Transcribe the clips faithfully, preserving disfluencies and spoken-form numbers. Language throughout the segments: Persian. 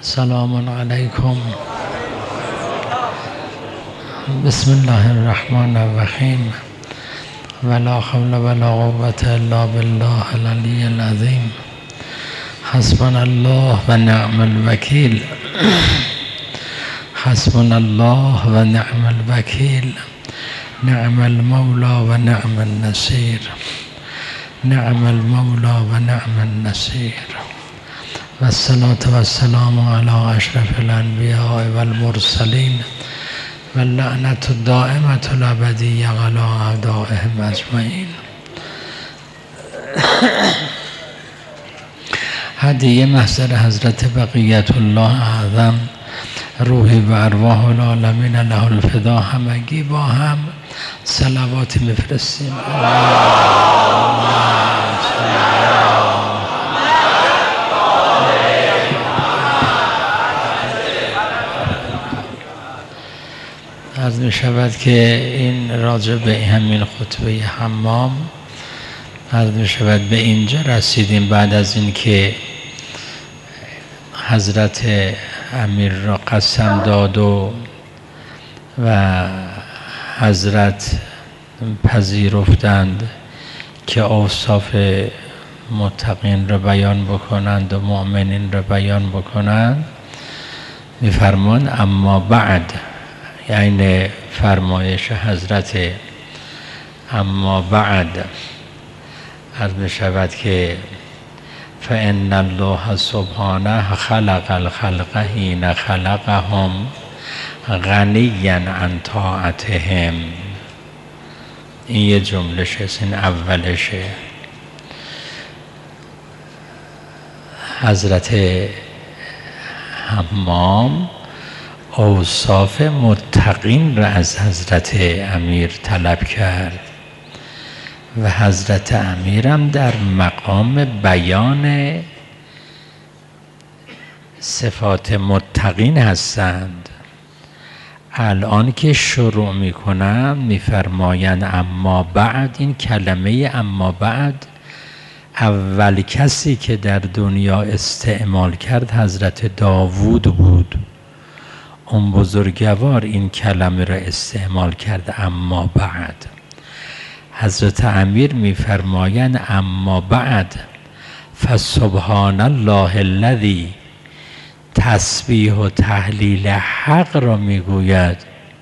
سلام علیکم. بسم الله الرحمن الرحیم. ولا حول ولا قوة الا بالله العلی العظیم. حسبنا الله و نعم الوکیل. حسبنا الله و نعم الوکیل. نعم المولى و نعم النصير. نعم المولى و نعم النصير. و الصلاة و السلام علی اشرف الانبیاء و المرسلین و اللعنة الدائمة الابدیة علی اعدائهم اجمعین. هدیه محضر حضرت بقیت الله اعظم روحی و ارواح العالمین له الفدا همگی با هم صلواتی میفرستیم. عرض می شود که این راجع به همین خطبه حمام عرض می شود به اینجا رسیدیم بعد از این که حضرت امیر را قسم داد و و حضرت پذیرفتند که اوصاف متقین را بیان بکنند و مؤمنین را بیان بکنند. میفرمان اما بعد، یعنی فرمایش حضرت اما بعد عرض می شود که فإن الله سبحانه خلق الخلق حین خلقهم غنیا عن طاعتهم. این یه جمله شست، این اولشه. حضرت حمام اوصاف متقین را از حضرت امیر طلب کرد و حضرت امیرم در مقام بیان صفات متقین هستند. الان که شروع میکنم میفرمایند اما بعد. این کلمه اما بعد اول کسی که در دنیا استعمال کرد حضرت داوود بود. اون بزرگوار این کلمه را استعمال کرد اما بعد. حضرت امیر میفرمایند اما بعد فسبحان الله الذی، تسبیح و تهلیل حق را میگوید.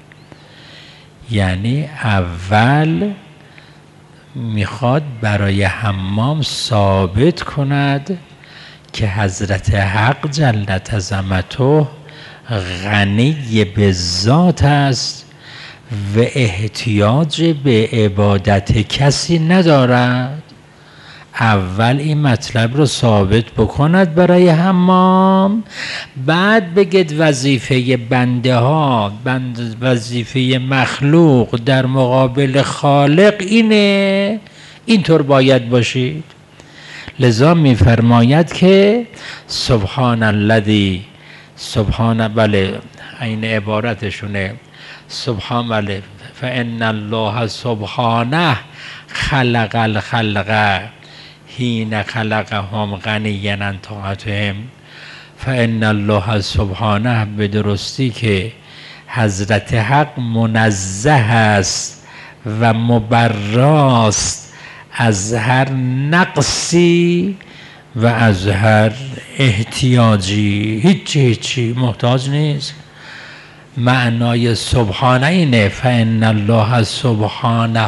یعنی اول میخواد برای حمام ثابت کند که حضرت حق جل عظمته غنی به ذات است و احتیاج به عبادت کسی ندارد. اول این مطلب رو ثابت بکند برای حمام، بعد بگید وظیفه بنده ها، بند وظیفه مخلوق در مقابل خالق اینه، اینطور باید باشید. لذا میفرماید که سبحان الذی، سبحان، بله این عبارتشونه، سبحان، بله فإن الله سبحانه خلق الخلق حین خلقهم غنیا عن طاعتهم. فإن الله سبحانه، به درستی که حضرت حق منزه است و مبراست از هر نقصی و از هر احتیاجی. هیچی هیچی محتاج نیست. معنای سبحانه اینه فإن الله سبحانه.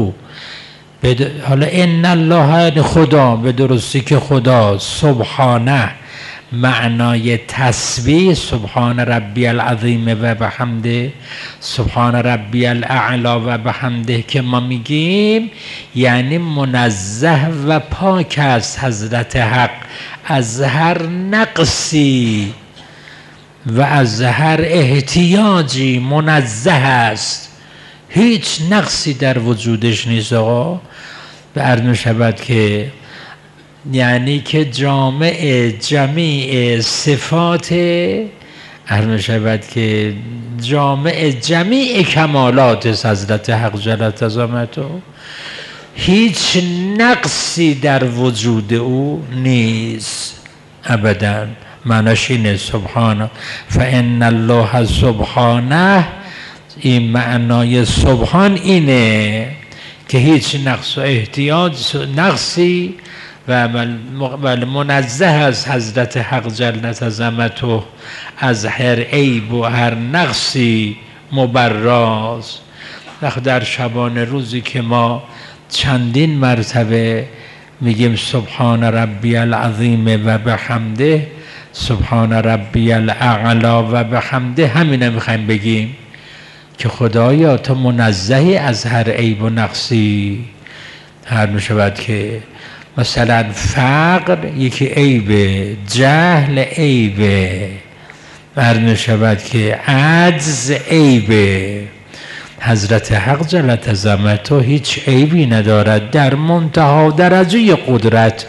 حالا ان الله خدا، به درستی که خدا، سبحانه معنای تسبیح، سبحان ربی العظیم و بحمده، سبحان ربی الاعلی و بحمده که ما میگیم، یعنی منزه و پاک است حضرت حق از هر نقصی و از هر احتیاجی. منزه است، هیچ نقصی در وجودش نیست. آقا به عرض می شود که یعنی که جامع جمیع صفات، عرض می شود که جامع جمیع کمالات حضرت حق جل عظمته، هیچ نقصی در وجود او نیست ابدا. معناش اینه سبحانه فان الله سبحانه. این معنای سبحان اینه که هیچ نقص و احتیاج نقصی و منزه از حضرت حق جل عظمته از هر عیب و هر نقصی مبراز. وقت در شبان روزی که ما چندین مرتبه میگیم سبحان ربی العظیم و بحمده، سبحان ربی الاعلی و بحمده، همینه میخوایم بگیم که خدایا تو منزهی از هر عیب و نقصی. هر میشود که مثلا فقر یکی عیبه، جهل عیبه، هر میشود که عجز عیبه. حضرت حق جل عظمته هیچ عیبی ندارد، در منتها درجه قدرت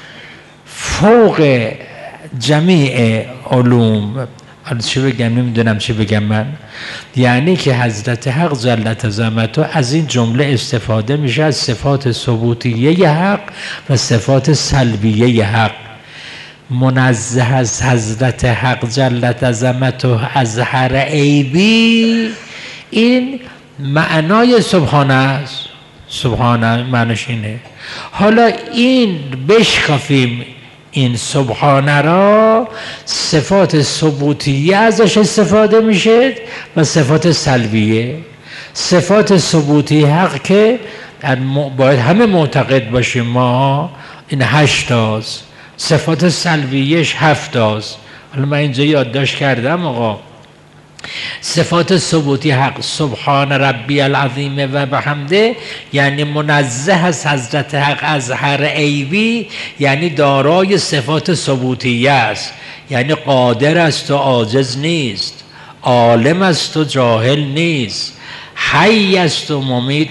فوق جمیع علوم. چی بگم نمیدونم چی بگم من. یعنی که حضرت حق جل عظمته از این جمله استفاده میشه، از صفات ثبوتیه حق و صفات سلبیه حق. منزه از حضرت حق جل عظمته از هر عیبی، این معنای سبحانه است. سبحانه معنیش اینه. حالا این بشکافیم این سبحانه را، صفات ثبوتیه ازش استفاده میشه و صفات سلبیه. صفات ثبوتی حق که باید همه معتقد باشیم ما، این هشتاست. صفات سلبیهش هفتاست. حالا من اینجا یادداشت کردم آقا. صفات ثبوتی حق سبحان ربی العظیم و بحمده یعنی منزه از حضرت حق از هر عیبی، یعنی دارای صفات ثبوتیه است، یعنی قادر است و عاجز نیست، عالم است و جاهل نیست، حی است و ممیت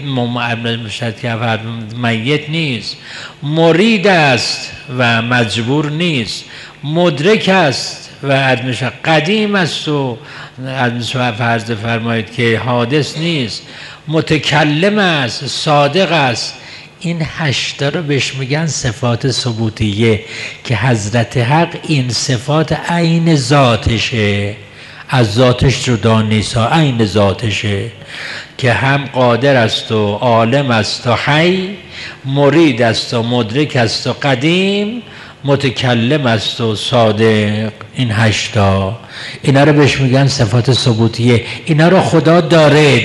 میت نیست، مرید است و مجبور نیست، مدرک است و ادمش قدیم است و ادمش فرض فرمایید که حادث نیست، متکلم است، صادق است. این هشتا رو بهش میگن صفات ثبوتیه که حضرت حق این صفات عین ذاتشه، از ذاتش جدا نیست، عین ذاتشه که هم قادر است و عالم است و حی، مرید است و مدرک است و قدیم، متکلم است و صادق. این هشتا اینا رو بهش میگن صفات ثبوتیه. اینا رو خدا دارد.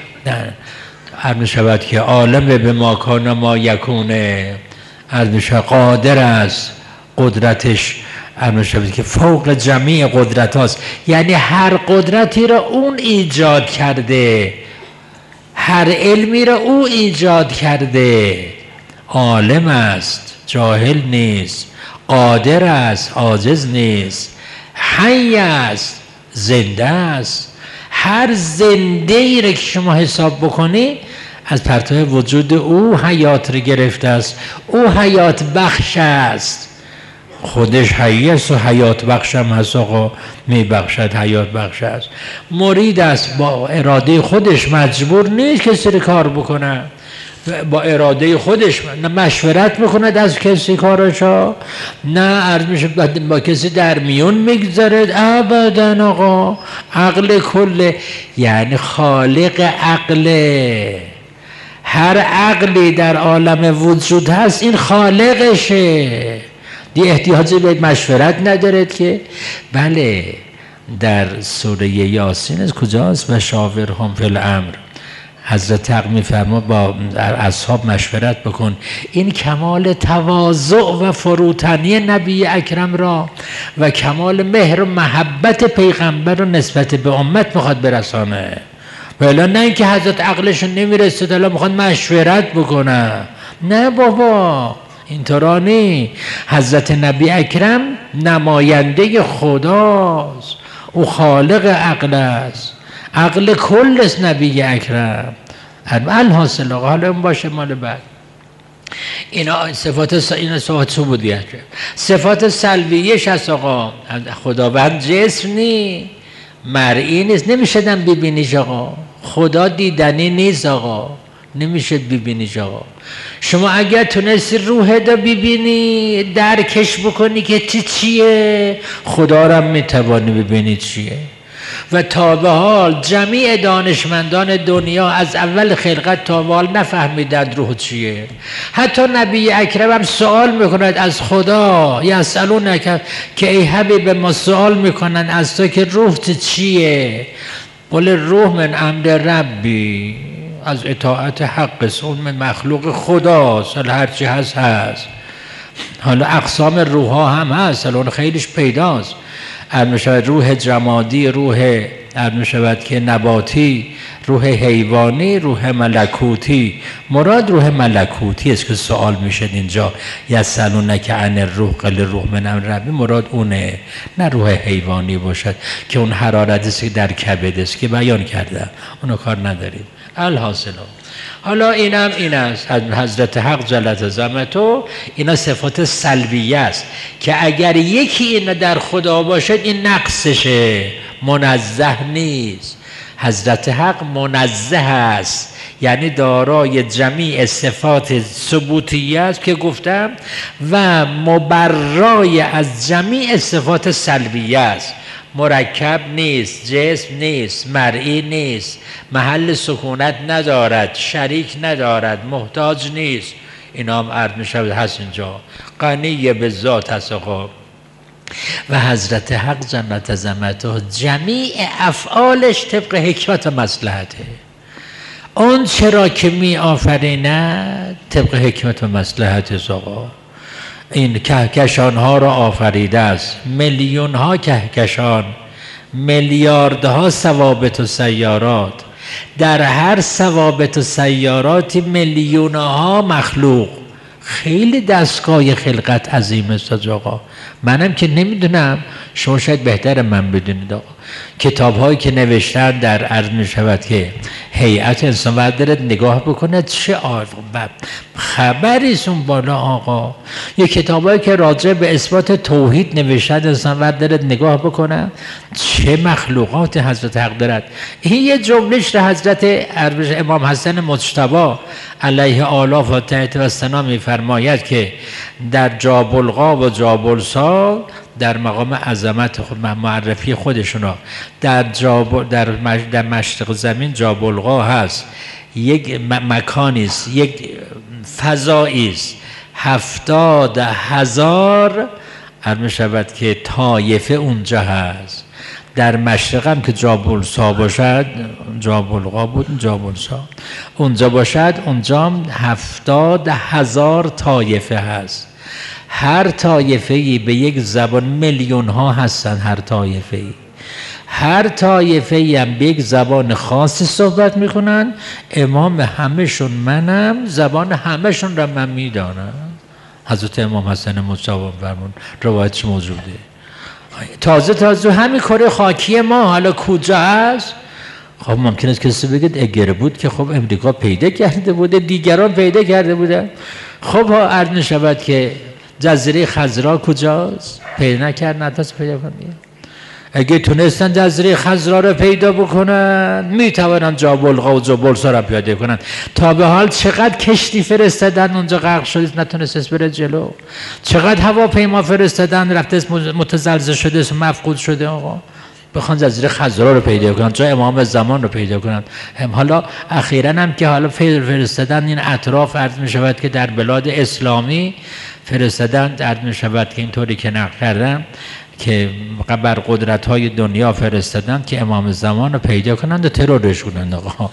عرض شود که عالم به ما کان ما یکونه، عرض شود قادر است، قدرتش عرض شود که فوق جمیع قدرت هاست، یعنی هر قدرتی را اون ایجاد کرده، هر علمی را او ایجاد کرده. عالم است، جاهل نیست، قادر است، عاجز نیست، حی است، زنده است. هر زنده ای را که شما حساب بکنی از پرتو وجود او حیات را گرفته است. او حیات بخش است، خودش حی است و حیات بخش هم هست. آقا می بخشد، حیات بخش است. مرید است، با اراده خودش مجبور نیست کسی را کار بکنه، با اراده خودش نه مشورت میکند از کسی کارشا، نه عرض میشه با کسی در میون میگذارد، ابدا. آقا عقل کله، یعنی خالق عقله. هر عقلی در عالم وجود هست این خالقشه، دی احتیاجی به مشورت ندارد که. بله در سوره یاسین از کجاست؟ و شاورهم فی الامر. حضرت حق میفرما با اصحاب مشورت بکن. این کمال تواضع و فروتنی نبی اکرم را و کمال مهر و محبت پیغمبر را نسبت به امت میخواد برسانه. ولی نه اینکه حضرت عقلشون نمیرسه الان میخواد مشورت بکنه. نه بابا، اینطورا نی. حضرت نبی اکرم نماینده خداست، او خالق عقل است، عقل کل است نبی اکرم. الحاصل آقا حالا اون باشه مال بعد. اینا صفات اینا صفات ثبوتیه. صفات سلبیش هست آقا. خداوند جسم نی، مرئی نیست، نمیشدن ببینیش آقا. خدا دیدنی نیست آقا، نمیشه ببینیش آقا. شما اگر تونستی روح دا ببینی، درکش بکنی که چی چیه، خدا را میتوانی ببینی چیه. و تا به حال جمیع دانشمندان دنیا از اول خلقت تا به حال نفهمیدند روح چیه. حتی نبی اکرم هم سوال میکند از خدا، یسألونک که ای حبیب ما سوال میکنن از تو که روح چیه؟ قل روح من امر ربی، از اطاعت حق، اون من مخلوق خداست، هرچی هست هست. حالا اقسام روح ها هم هست، اون خیلیش پیداست. ارمی شود روح جمادی، روح ارمی شود که نباتی، روح حیوانی، روح ملکوتی. مراد روح ملکوتی است که سوال میشد اینجا، یسألونک عن الروح قل روح من امر ربی، مراد اونه، نه روح حیوانی باشد که اون حرارت است که در کبد است که بیان کردم، اونو کار نداریم. الحاصل حالا اینم این است حضرت حق جلت عظمتو، اینا صفات سلبیه است که اگر یکی اینا در خدا باشد این نقصشه، منزه نیست. حضرت حق منزه است، یعنی دارای جمیع صفات ثبوتیه است که گفتم و مبرای از جمیع صفات سلبیه است. مرکب نیست، جسم نیست، مرئی نیست، محل سکونت ندارد، شریک ندارد، محتاج نیست. اینا هم عرض می شود هست اینجا. غنی به ذات هست آقا. و حضرت حق جلت عظمته جمیع افعالش طبق حکمت و مصلحته. اون چرا که می آفریند طبق حکمت و مصلحت آقا. این کهکشان ها را آفریده است، میلیون ها کهکشان، میلیاردها ثوابت و سیارات، در هر ثوابت و سیاراتی میلیون ها مخلوق. خیلی دستگاه خلقت عظیم است آقا. منم که نمیدونم، شما شاید بهتر من بدونید آقا. کتاب هایی که نوشتن در عرض می شود که هیئت انسان باید دارد نگاه بکنه چه خبری اون بالا آقا. یه کتاب هایی که راجع به اثبات توحید نوشتن انسان باید دارد نگاه بکنه چه مخلوقات حضرت حق دارد. این یه جملهش را حضرت امام حسن مجتبی علیه آلاف و تحت و سنا می فرماید که در جابلقا و جابلسا در مقام عظمت خود معرفی خودشونا در جاب در مش... در مشرق زمین جابلقا هست، یک مکانی است، یک فضایی است، هفتاد هزار عرض شود که طایفه اونجا هست. در مشرق هم که جابلسا باشد، جابلقا بود جابلسا، اونجا باشد، اونجا هم هفتاد هزار طایفه هست. هر طایفه‌ای به یک زبان، میلیون ها هستن هر طایفه‌ای، هر طایفه‌ای هم به یک زبان خاصی صحبت میکنن. امام همهشون منم، زبان همهشون را من میدانم. حضرت امام حسن مجتبی فرمون، روایتش موجوده. تازه تازه همین کره خاکی ما حالا کجا هست؟ خب ممکن است کسی بگید اگر بود که خب امریکا پیدا کرده بوده، دیگران پیدا کرده بودن. خب ها عرض نشود که جزیره خضرا کجاست؟ پیدا نکرد، نتونست پیدا کنه. اگه تونستن جزیره خضرا رو پیدا بکنن میتوانن جابلقا و جابلسا رو پیدا کنن. تا به حال چقدر کشتی فرستادن اونجا غرق شده نتونست بره جلو، چقدر هواپیما فرستادن رفته متزلزل شده مفقود شده آقا. بخوان جزیره خضرا رو پیدا کنن، جای امام زمان رو پیدا کنن. هم حالا اخیراً هم که حالا فرستادن این اطراف عرض می شود که در بلاد اسلامی فرستادن عرض می شود که اینطوری که نقل کردن که بر قدرت های دنیا فرستادن که امام زمان رو پیدا کنند و ترورش کنند آقا.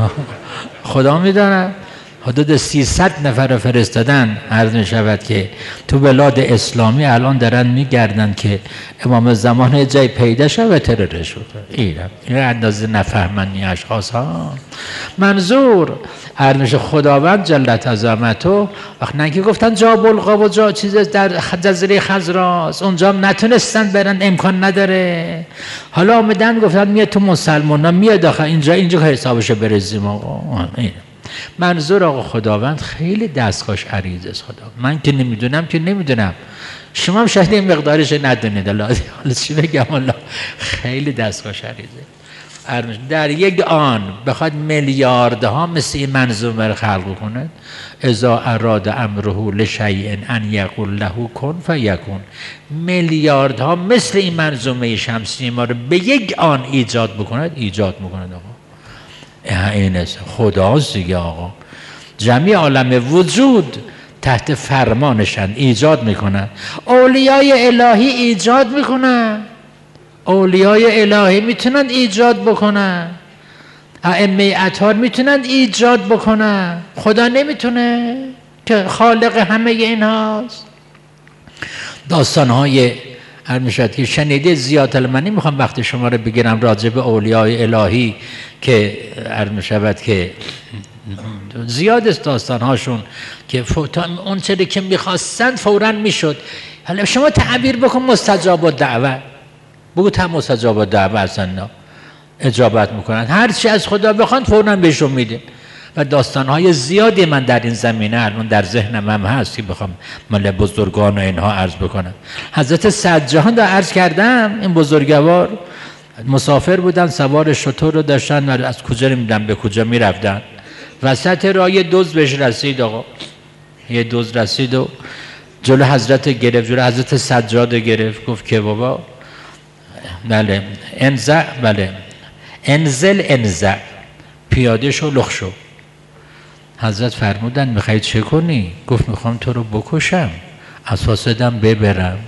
خدا میدانه حدود سیصد نفر فرستادن عرض می شود که تو بلاد اسلامی الان دارن میگردن که امام زمان جای پیدا شد و ترورش شد. اینه این اندازه نفهمنی اشخاص ها. منظور عرض خداوند جلت عظمته وقت نه که گفتن جا بلغا و جا چیز در جزیره خضراست، اونجا هم نتونستن برن، امکان نداره. حالا آمدن گفتن میاد تو مسلمان ها میاد داخل اینجا اینجا حسابشو برزیم آقا. اینه منظور آقا. خداوند خیلی دستخوش عریض است. خدا من که نمیدونم که نمیدونم، شما هم شاید این مقدارش ندونید. حالا چی بگم، الله خیلی دستخوش عریضه. در یک آن بخواد میلیاردها مثل این منظومه رو خلق کنه، اذا اراد امره لشیء ان یقول له کن فیکون، میلیاردها مثل این منظومه شمسی ما رو به یک آن ایجاد بکنه، ایجاد میکنه. آقا این است خداست دیگه. آقا جمعی عالم وجود تحت فرمانشن، ایجاد میکنن. اولیای الهی ایجاد میکنن، اولیای الهی میتونن ایجاد بکنن، ائمه اطهار میتونن ایجاد بکنن، خدا نمیتونه که خالق همه این هاست. داستان های هر میشد که شنیده زیاد، من نمیخوام وقت شما رو بگیرم راجع به اولیای الهی که هر میشود که زیاد است داستان هاشون که اون چیزی که میخواستن فوراً میشد. حالا شما تعبیر بکن مستجاب الدعوه، بگو تا مستجاب الدعوه هستن، اجابت میکنن، هر چی از خدا بخوان فوراً بهشون میده. و داستانهای زیادی من در این زمینه الان در ذهنم هم هست که بخوام مال بزرگان و اینها عرض بکنم. حضرت صدجهان دا عرض کردم، این بزرگوار مسافر بودن، سوار شتر رو داشتن و از کجا نمیدن به کجا میرفتن، وسط راه یه دزد بهش رسید. آقا یه دزد رسید و جلو حضرت گرفت، جلو حضرت سجاد گرفت، گفت که بابا بله انزع، بله انزل انزع، پیاده شو لخ شو. حضرت فرمودن میخوای چه کنی؟ گفت میخوام تو رو بکشم، اساس دم ببرم.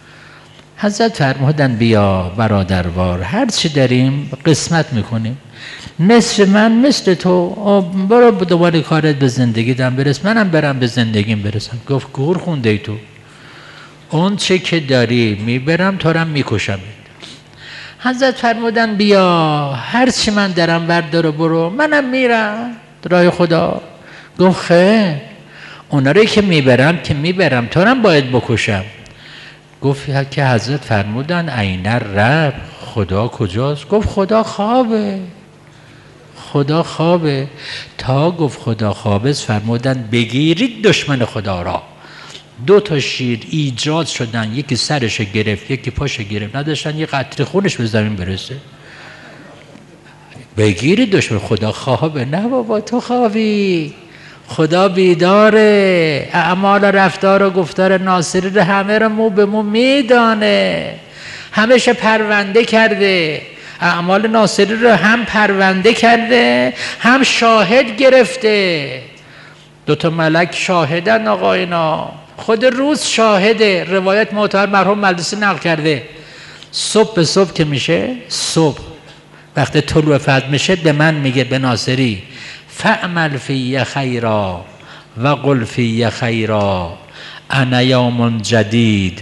حضرت فرمودن بیا برادروار، هر چی داریم قسمت میکنیم، نصف من مثل تو، برو دوباره کارت به زندگی دم برس، منم برم به زندگیم برسم. گفت گور خونده ای تو، اون چه که داری میبرم تو رم میکشم. حضرت فرمودن بیا هر چی من دارم بردار برو، منم میرم راه خدا. گفت خیر، اونا رو که میبرم که میبرم تو رم باید بکشم. گفت که حضرت فرمودن عین رب، خدا کجاست؟ گفت خدا خوابه، خدا خوابه. تا گفت خدا خوابه فرمودن بگیرید دشمن خدا را. دو تا شیر ایجاد شدن، یکی سرش گرفت یکی پاش گرفت، نداشتن یه قطره خونش به زمین برسه. بگیرید دشمن خدا خوابه. نه بابا تو خوابی، خدا بیداره، اعمال و رفتار و گفتار ناصری رو همه رو مو به مو میدانه، همشه پرونده کرده، اعمال ناصری رو هم پرونده کرده هم شاهد گرفته. دوتا ملک شاهدن آقا، اینا خود روز شاهده. روایت معتبر مرحوم مجلسی نقل کرده، صبح به صبح که میشه، صبح وقت طلوع فجر میشه به من میگه به ناصری فعمل فی خیرا و قل فی خیرا انا یوم جدید،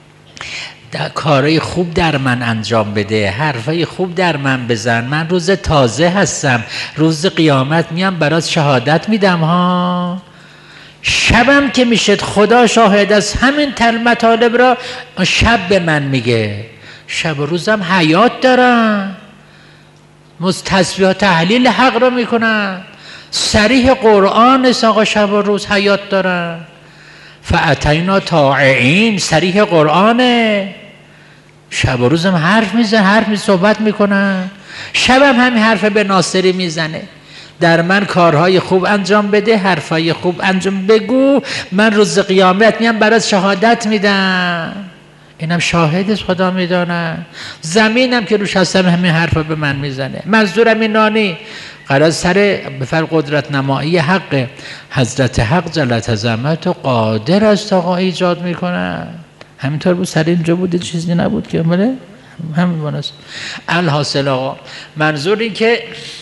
کارهای خوب در من انجام بده، حرفای خوب در من بزن، من روز تازه هستم، روز قیامت میام برات شهادت میدم ها. شبم که میشد خدا شاهد است، همین مطالب را شب به من میگه. شب و روزم حیات دارن، تسبیح و تحلیل حق را میکنن، صریح قرآن است آقا، شب و روز حیات دارن. فاتینا طاعین، صریح قرآنه، شب و روزم حرف میزن، حرف می صحبت میکنن، شبم همین حرف به ناصری میزنه، در من کارهای خوب انجام بده، حرفهای خوب انجام بگو، من روز قیامت میام برات شهادت میدم. اینم شاهد است، خدا میدانه. زمینم که روش هستم همین حرفا به من میزنه. منظورم اینانی قرار سر بفر قدرت نمایی حق حضرت حق جلت عظمت و قادر است آقا ایجاد میکنه. همینطور بود، سر اینجا بود، چیزی نبود که بله همین بانست. الحاصل آقا منظور این که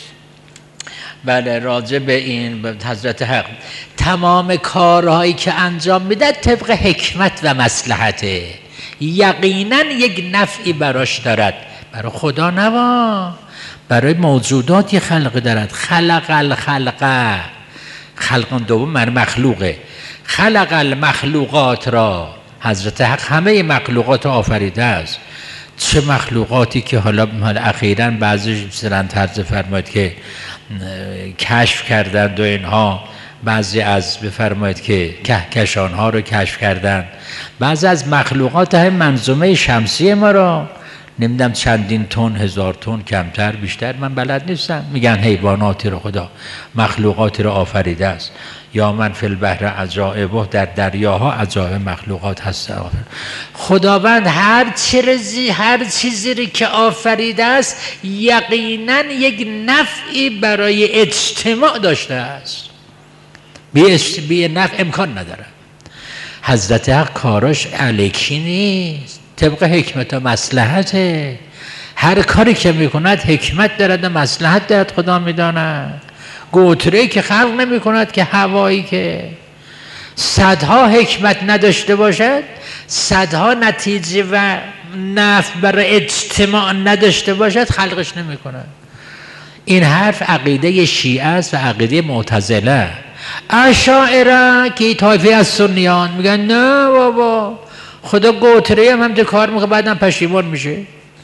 بله راجع به این به حضرت حق تمام کارهایی که انجام میده طبق حکمت و مصلحته، یقینا یک نفعی براش دارد، برای خدا نوا، برای موجوداتی خلق دارد. خلق الخلقه، خلق دوم من مخلوقه، خلق المخلوقات را، حضرت حق همه مخلوقات آفریده است. چه مخلوقاتی که حالا اخیراً بعضی مثلا طرز فرماید که کشف کردند و اینها، بعضی از بفرمایید که کهکشان ها رو کشف کردن، بعضی از مخلوقات هم منظومه شمسی ما را نمیدونم چندین تن، هزار تن، کمتر بیشتر من بلد نیستم. میگن حیواناتی رو خدا، مخلوقاتی رو آفریده است. یا من فی البحر عجائبه، در دریاها عجایب مخلوقات هست. خداوند هر چیزی هر چیزی رو که آفریده است یقینا یک نفعی برای اجتماع داشته است. بی نفع امکان نداره. حضرت حق کاراش الکی نیست، طبق حکمت و مصلحته. هر کاری که میکند حکمت دارد و مصلحت دارد، خدا میداند. گوتره که خلق نمی کند که هوایی که صدها حکمت نداشته باشد، صدها نتیجه و نفع برای اجتماع نداشته باشد، خلقش نمی کند. این حرف عقیده شیعه است و عقیده معتزله. اشاعره که طایفه از سنیان میگن نه بابا خدا گوتره هم هم کار میکنه بعدم پشیمان میشه.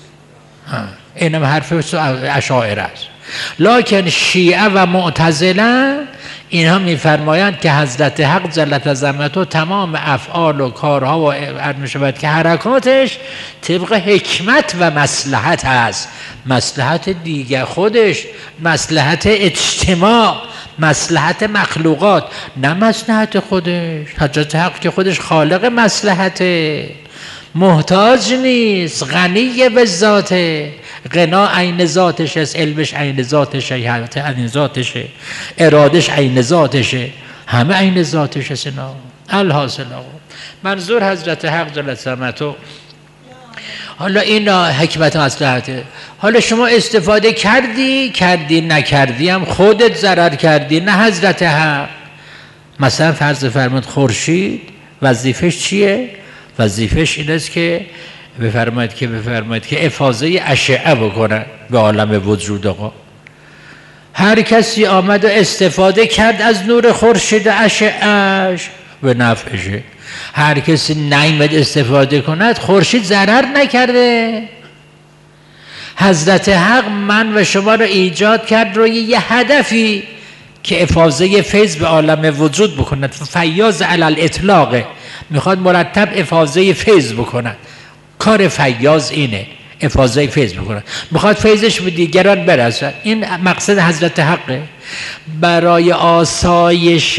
این هم حرف اشاعره است. لکن شیعه و معتزله اینها میفرمایند که حضرت حق جلت عظمته تمام افعال و کارها و ارمشبت که حرکاتش طبق حکمت و مصلحت است. مصلحت دیگر خودش، مصلحت اجتماع، مصلحت مخلوقات، نه مصلحت خودش. حضرت حق که خودش خالق مصلحته، محتاج نیست، غنی به ذاته. غنا عین ذاتش است، علمش عین ذاتشه، حیات عین ذاتشه، ارادش عین ذاتشه، همه عین ذاتش است. اینا الحاصل آقا منظور حضرت حق جل عظمته. حالا این حکمت مصلحته. حالا شما استفاده کردی کردی نکردی هم خودت ضرر کردی، نه حضرت حق. مثلا فرض فرمود خورشید وظیفش چیه؟ وظیفش این است که بفرمایید که بفرمایید که افاضه اشعه بکنه به عالم وجود. آقا هر کسی آمد و استفاده کرد از نور خورشید اشعهش به نفعشه. هر کسی نیامد استفاده کند خورشید ضرر نکرده. حضرت حق من و شما رو ایجاد کرد روی یه هدفی که افاضه فیض به عالم وجود بکند. فیاض علی الاطلاق، میخواد مرتب افاضه فیض بکند. کار فیاض اینه، افاضه فیض بکند، میخواد فیضش به دیگران برسد. این مقصد حضرت حقه. برای آسایش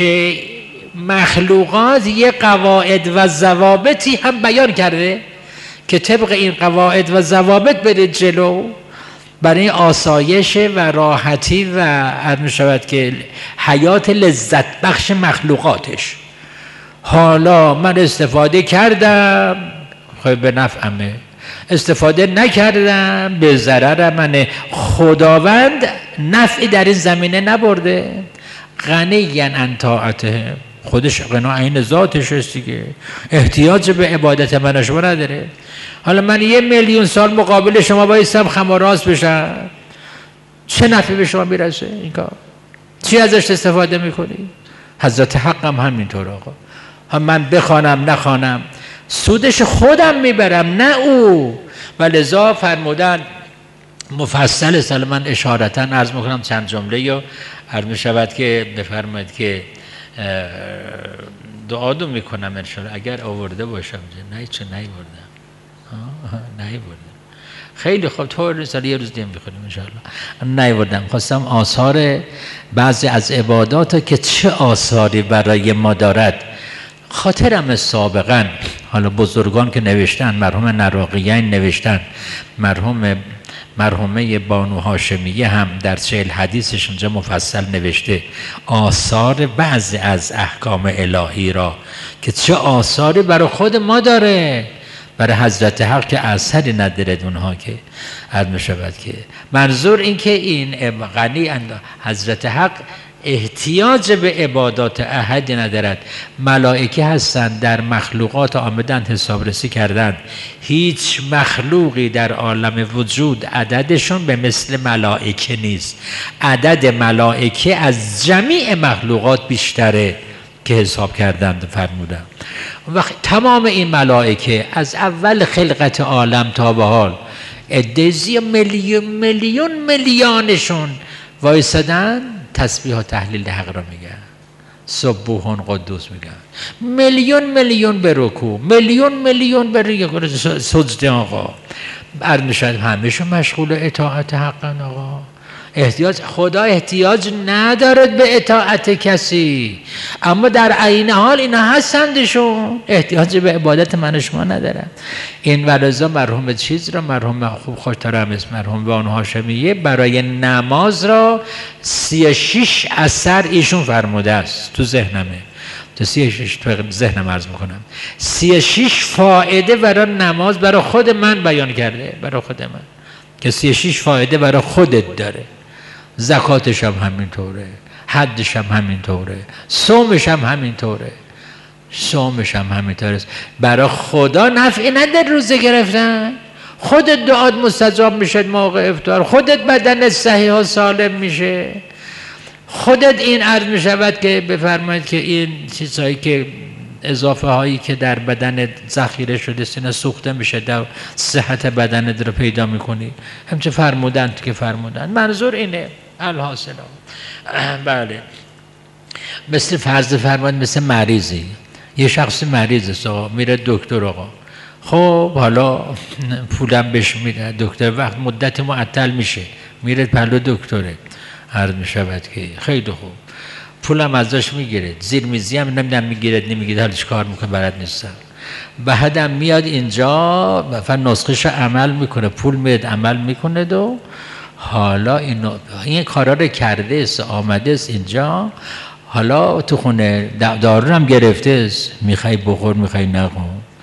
مخلوقات یه قواعد و ضوابطی هم بیان کرده که طبق این قواعد و ضوابط بره جلو، برای آسایش و راحتی و عرض شود که حیات لذت بخش مخلوقاتش. حالا من استفاده کردم خب به نفعمه، استفاده نکردم به ضرر منه. خداوند نفعی در این زمینه نبرده. غنی عن طاعته، خودش غنا عین ذاتش است دیگه، احتیاج به عبادت من و شما نداره. حالا من یه میلیون سال مقابل شما بایستم خم و راست بشم، چه نفعی به شما میرسه این کار؟ چی ازش استفاده میکنی؟ حضرت حق هم همینطور. آقا هم من بخوانم نخوانم سودش خودم میبرم نه او. و لذا فرمودن مفصل سال من اشارتا عرض میکنم چند جمله یا عرض میشود که بفرمایید که دعا دو میکنم انشاءالله اگر آورده باشم. نه چه نیوردم نیوردم خیلی خوب تو سال یه روز دیم بخونیم انشاءالله. نیوردم، خواستم آثار بعضی از عبادات که چه آثاری برای ما دارد. خاطرم سابقا حالا بزرگان که نوشتن، مرحوم نراقیین نوشتن، مرحوم مرحومه بانو هاشمیه هم در چهل حدیثش اونجا مفصل نوشته آثار بعضی از احکام الهی را که چه آثاری برای خود ما داره، برای حضرت حق که اثری نداره اونها که عرض می‌شود که منظور این که این غنی حضرت حق احتیاج به عبادات احدی ندارد. ملائکه هستند در مخلوقات آمدند حسابرسی کردند، هیچ مخلوقی در عالم وجود عددشون به مثل ملائکه نیست. عدد ملائکه از جمیع مخلوقات بیشتره که حساب کردند فرمودند. وقت تمام این ملائکه از اول خلقت عالم تا به حال عددی میلیون میلیون میلیونشون وایسادن تسبیح و تحلیل حق را میگن، سبوحون قدوس میگن، میلیون میلیون به رکوع، میلیون میلیون به سجده. آقا عرض میشد همهشون مشغول اطاعت حقن آقا. احتیاج خدا احتیاج ندارد به اطاعت کسی، اما در عین حال اینا هستندشون احتیاج به عبادت من و شما ندارن. این ولذا مرحوم چیز را مرحوم خوب خوشترم اسم مرحوم بانو هاشمیه برای نماز را سی و شش اثر ایشون فرموده است. تو ذهنمه، تو سی و شش تو ذهنم عرض میکنم، سی و شش فایده برای نماز برای خود من بیان کرده، برای خود من که سی و شش فایده برای خودت داره. زکاتش هم همینطوره، حدش هم همینطوره، صومش هم همینطوره، صومش هم همینطوره. برای خدا نفعی نداره روزه گرفتن. خودت دعات مستجاب میشه موقع افطار، خودت بدنت صحیح و سالم میشه، خودت این عرض میشود که بفرمایید که این چیزهایی که اضافه هایی که در بدن ذخیره شده سینه سوخته میشه، در صحت بدنت رو پیدا میکنی. همچه فرمودن که فرمودن. منظور اینه الحاصل. بله، مثل فرض فرمایید مثل مریضی، یه شخص مریضه آقا، میره دکتر آقا، خب حالا پولم بهش میده، دکتر وقت مدت معطل میشه، میره پلو دکتره، عرض میشود که خیلی خوب، پولم ازش میگیره، زیر میزی هم نمیدونم میگیره نمیگیره، حالش کار میکنه بلد نیستم. بعدم میاد اینجا مثلا نسخه‌شو عمل میکنه، پول میاد عمل میکنه و حالا اینو این کارا رو کرده است، آمده است اینجا، حالا تو خونه دارو هم گرفته است، میخوای بخور میخوای نخور،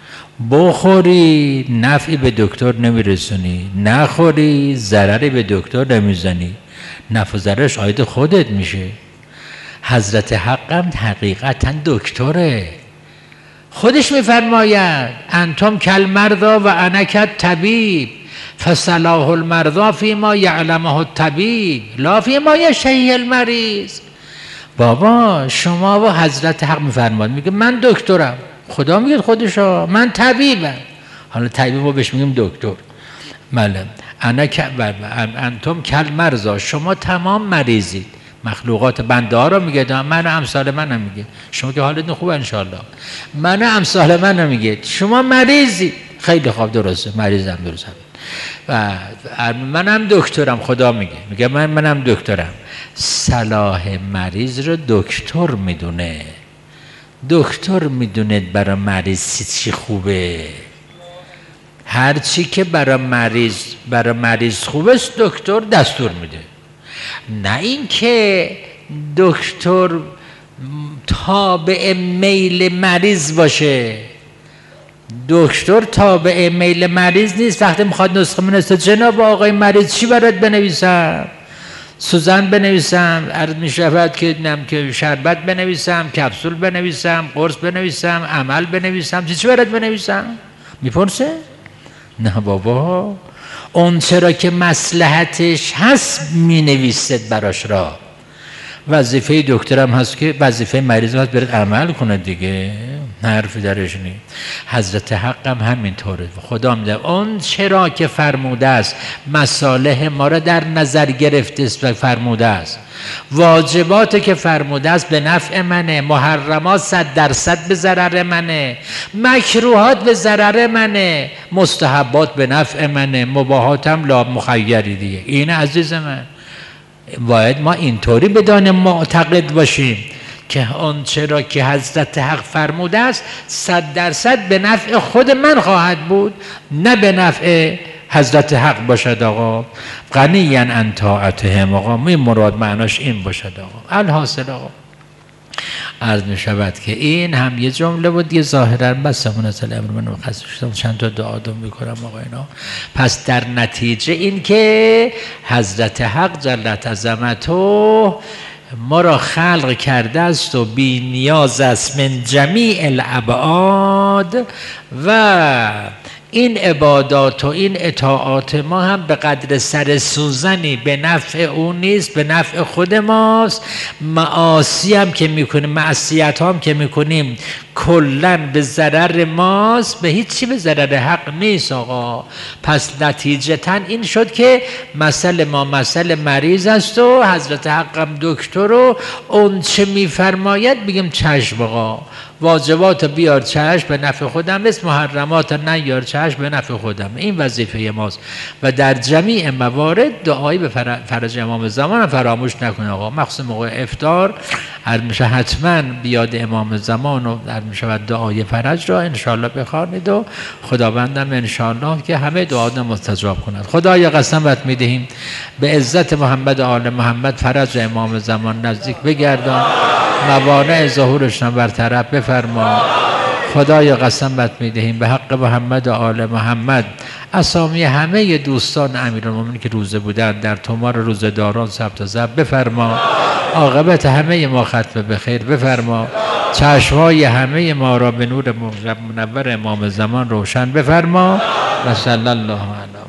بخوری نفعی به دکتر نمیرسونی، نخوری ضرری به دکتر نمیزنی، نفع و ضررش عاید خودت میشه. حضرت حقم حقیقتا دکتره، خودش میفرماید انتم کل مرضا و انا کالطبیب فصلاح المرضا فیما یعلمه الطبیب لا فیما یشتهیه المریض. بابا شما و حضرت حق میفرماید، میگه من دکترم، خدا میگه خودشو من طبیبم، حالا طبیب رو بهش میگیم دکتر. بله، انا انتم کل مرضا، شما تمام مریضید. مخلوقات بنده ها رو میگه، من امثال من هم میگه، شما که حالتون خوبه انشالله، من امثال من هم میگه شما مریضی. خیلی خوب، درسته، مریضم، درسته. و منم دکترم، خدا میگه میگه من منم دکترم. صلاح مریض رو دکتر میدونه، دکتر میدونه برای مریض چی خوبه. هر چی که برای مریض برای مریض خوبه است دکتر دستور میده، نه اینکه دکتر تابع میل مریض باشه. دکتر تابع میل مریض نیست. وقتی میخواد نسخه منسته، جناب آقای مریض چی برات بنویسم؟ سوزن بنویسم، عرض میشود که نم که شربت بنویسم، کپسول بنویسم، قرص بنویسم، عمل بنویسم، چی چی برات بنویسم؟ میپرسه؟ نه بابا، اون چرا که مصلحتش هست مینویسد براش را. وظیفه دکترم هست که وظیفه مریض هست برید عمل کنه دیگه، حرفی درش نیست. حضرت حقم همینطوره، خدا میده اون چرا که فرموده است مصالح ما را در نظر گرفته است و فرموده است واجبات که فرموده است به نفع منه، محرمات صد درصد به ضرر منه، مکروهات به ضرر منه، مستحبات به نفع منه، مباحاتم لا مخیری دیگه. این عزیز من باید ما اینطوری بدانیم معتقد باشیم که اون چرا که حضرت حق فرموده است صد درصد به نفع خود من خواهد بود، نه به نفع حضرت حق باشد. آقا غنیاً عن طاعتهم، آقا این مراد معناش این باشد. آقا الحاصل آقا عرض می شود که این هم یه جمله بود، یه ظاهرا بس همون اصل امر من خسته شدم چند تا دعا دو میکنم آقا اینا. پس در نتیجه این که حضرت حق جلت عظمته ما را خلق کرده است و بی نیاز است من جمیع الابعاد، و این عبادات و این اطاعات ما هم به قدر سر سوزنی به نفع اون نیست، به نفع خود ماست. معاصی هم که میکنیم، معصیت هم که میکنیم کلن به ضرر ماست، به هیچی به ضرر حق نیست آقا. پس نتیجتا این شد که مسئله ما مسئله مریض است و حضرت حقم دکتر و اون چه میفرماید بگیم چشم آقا، واجبات بیار چشم به نفع خودم است، محرمات نیار چشم به نفع خودم. این وظیفه ماست و در جمیع موارد دعایی به فرج امام زمان فراموش نکنه آقا. مخصوصا موقع افطار هر میشه حتما بیاد امام زمان و در میشه و دعای فرج را انشاءالله بخوانید و خداوندم انشاءالله که همه دعانا مستجاب کند. خدایا قسمت میدهیم به عزت محمد و آل محمد فرج امام زمان نزدیک بگردان، موانع ظهورشان برطرف بفرما. خدایا قسمت میدهیم به حق محمد و آل محمد اسامی همه دوستان امیرالمومنین که روزه بودند در تومار روزه‌داران ثبت و ضبط بفرما. عاقبت همه ما ختم به خیر بفرما. چشمای همه ما را به نور منور امام زمان روشن بفرما. و صلی الله علیه